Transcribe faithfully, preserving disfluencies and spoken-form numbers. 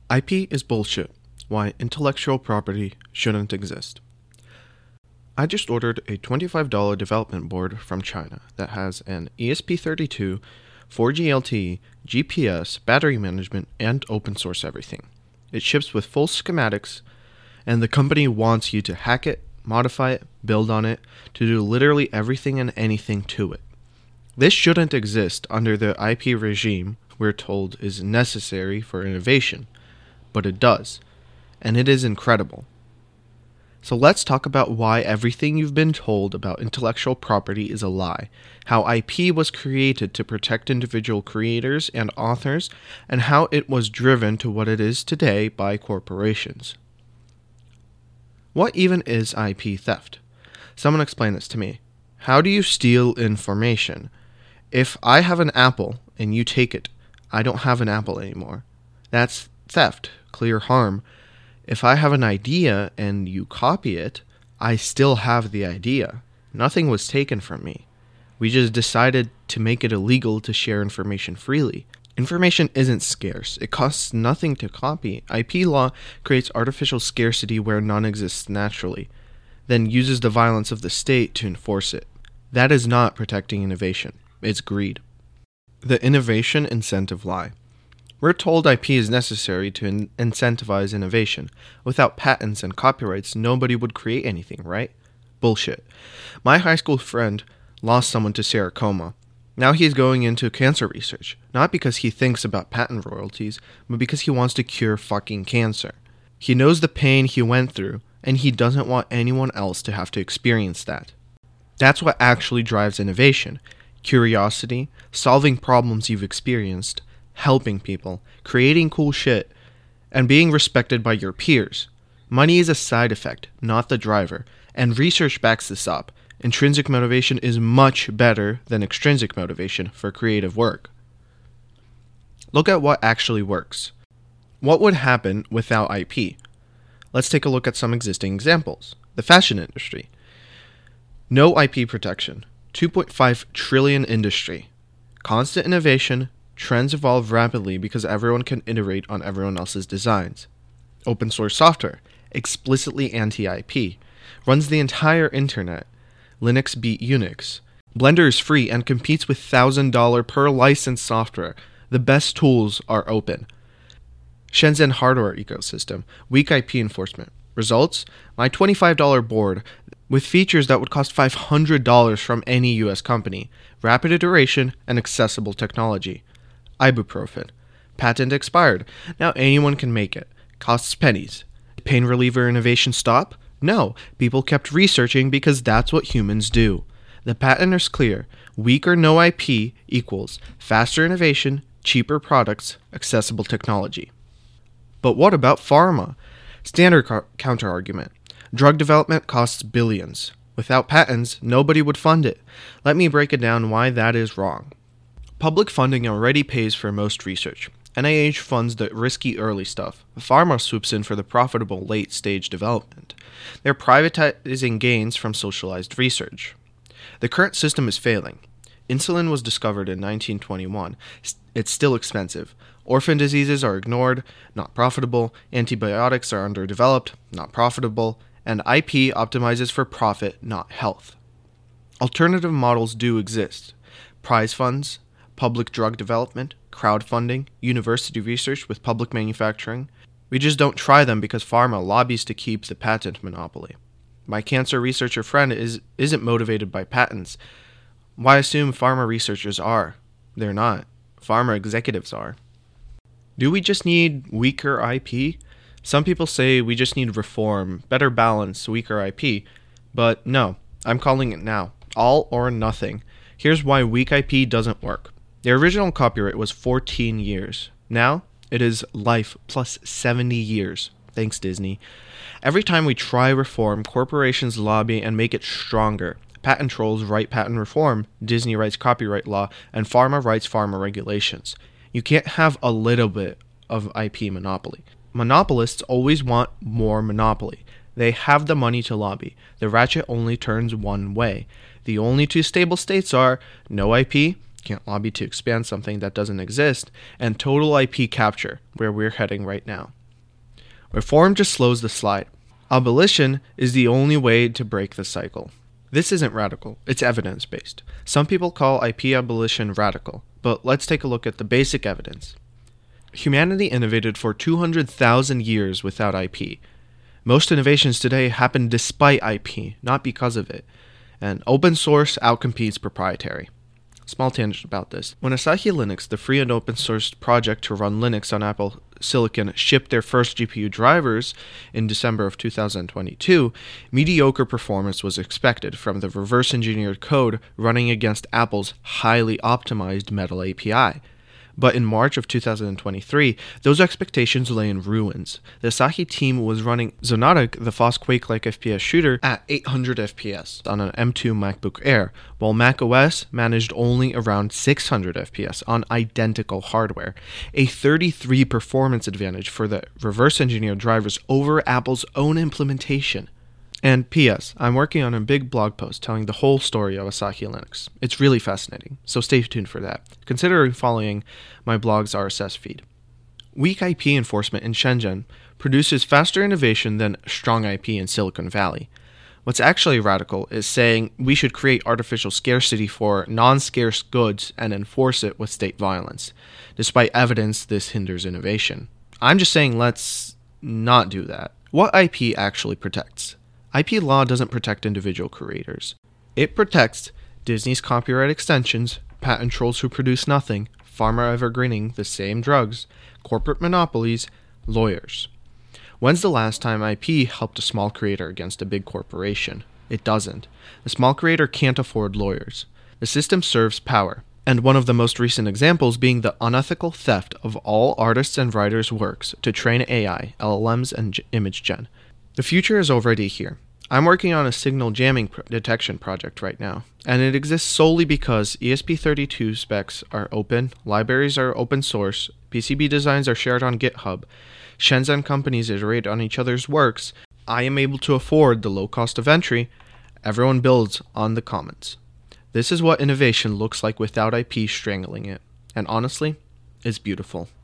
I P is bullshit. Why intellectual property shouldn't exist. I just ordered a twenty-five dollars development board from China that has an E S P thirty-two, four G L T E, G P S, battery management, and open source everything. It ships with full schematics, and the company wants you to hack it, modify it, build on it, to do literally everything and anything to it. This shouldn't exist under the I P regime we're told is necessary for innovation, but it does, and it is incredible. So let's talk about why everything you've been told about intellectual property is a lie, how I P was created to protect individual creators and authors, and how it was driven to what it is today by corporations. What even is I P theft? Someone explain this to me. How do you steal information? If I have an apple and you take it, I don't have an apple anymore. That's theft, clear harm. If I have an idea and you copy it, I still have the idea. Nothing was taken from me. We just decided to make it illegal to share information freely. Information isn't scarce. It costs nothing to copy. I P law creates artificial scarcity where none exists naturally, then uses the violence of the state to enforce it. That is not protecting innovation. It's greed. The innovation incentive lie. We're told I P is necessary to in- incentivize innovation. Without patents and copyrights, nobody would create anything, right? Bullshit. My high school friend lost someone to sarcoma. Now he's going into cancer research, not because he thinks about patent royalties, but because he wants to cure fucking cancer. He knows the pain he went through, and he doesn't want anyone else to have to experience that. That's what actually drives innovation. Curiosity, solving problems you've experienced, helping people, creating cool shit, and being respected by your peers. Money is a side effect, not the driver, and research backs this up. Intrinsic motivation is much better than extrinsic motivation for creative work. Look at what actually works. What would happen without I P? Let's take a look at some existing examples. The fashion industry. No I P protection. two point five trillion industry. Constant innovation. Trends evolve rapidly because everyone can iterate on everyone else's designs. Open source software, explicitly anti-I P, runs the entire internet. Linux beat Unix. Blender is free and competes with one thousand dollars per license software. The best tools are open. Shenzhen hardware ecosystem, weak I P enforcement. Results? My twenty-five dollars board with features that would cost five hundred dollars from any U S company. Rapid iteration and accessible technology. Ibuprofen. Patent expired. Now anyone can make it. Costs pennies. Pain reliever innovation stop? No. People kept researching because that's what humans do. The patent is clear. Weak or no I P equals faster innovation, cheaper products, accessible technology. But what about pharma? Standard co- counterargument. Drug development costs billions. Without patents, nobody would fund it. Let me break it down why that is wrong. Public funding already pays for most research. N I H funds the risky early stuff. Pharma swoops in for the profitable late-stage development. They're privatizing gains from socialized research. The current system is failing. Insulin was discovered in nineteen twenty-one. It's still expensive. Orphan diseases are ignored, not profitable. Antibiotics are underdeveloped, not profitable. And I P optimizes for profit, not health. Alternative models do exist. Prize funds, public drug development, crowdfunding, university research with public manufacturing. We just don't try them because pharma lobbies to keep the patent monopoly. My cancer researcher friend is, isn't motivated by patents. Why assume pharma researchers are? They're not. Pharma executives are. Do we just need weaker I P? Some people say we just need reform, better balance, weaker I P. But no, I'm calling it now. All or nothing. Here's why weak I P doesn't work. The original copyright was fourteen years. Now, it is life plus seventy years. Thanks, Disney. Every time we try reform, corporations lobby and make it stronger. Patent trolls write patent reform, Disney writes copyright law, and pharma writes pharma regulations. You can't have a little bit of I P monopoly. Monopolists always want more monopoly. They have the money to lobby. The ratchet only turns one way. The only two stable states are no I P, can't lobby to expand something that doesn't exist, and total I P capture, where we're heading right now. Reform just slows the slide. Abolition is the only way to break the cycle. This isn't radical, it's evidence-based. Some people call I P abolition radical, but let's take a look at the basic evidence. Humanity innovated for two hundred thousand years without I P. Most innovations today happen despite I P, not because of it. And open source outcompetes proprietary. Small tangent about this. When Asahi Linux, the free and open source project to run Linux on Apple Silicon, shipped their first G P U drivers in December of two thousand twenty-two, mediocre performance was expected from the reverse-engineered code running against Apple's highly optimized Metal A P I. But in March of two thousand twenty-three, those expectations lay in ruins. The Asahi team was running Xonotic, the F O S Quake-like F P S shooter, at eight hundred F P S on an M two MacBook Air, while macOS managed only around six hundred F P S on identical hardware, a thirty-three performance advantage for the reverse-engineered drivers over Apple's own implementation. And P S I'm working on a big blog post telling the whole story of Asahi Linux. It's really fascinating, so stay tuned for that. Consider following my blog's R S S feed. Weak I P enforcement in Shenzhen produces faster innovation than strong I P in Silicon Valley. What's actually radical is saying we should create artificial scarcity for non-scarce goods and enforce it with state violence. Despite evidence, this hinders innovation. I'm just saying let's not do that. What I P actually protects? I P law doesn't protect individual creators. It protects Disney's copyright extensions, patent trolls who produce nothing, pharma evergreening the same drugs, corporate monopolies, lawyers. When's the last time I P helped a small creator against a big corporation? It doesn't. A small creator can't afford lawyers. The system serves power, and one of the most recent examples being the unethical theft of all artists' and writers' works to train A I, L L Ms, and G- image gen. The future is already here. I'm working on a signal jamming pro- detection project right now, and it exists solely because E S P thirty-two specs are open, libraries are open source, P C B designs are shared on GitHub, Shenzhen companies iterate on each other's works, I am able to afford the low cost of entry, everyone builds on the commons. This is what innovation looks like without I P strangling it, and honestly, it's beautiful.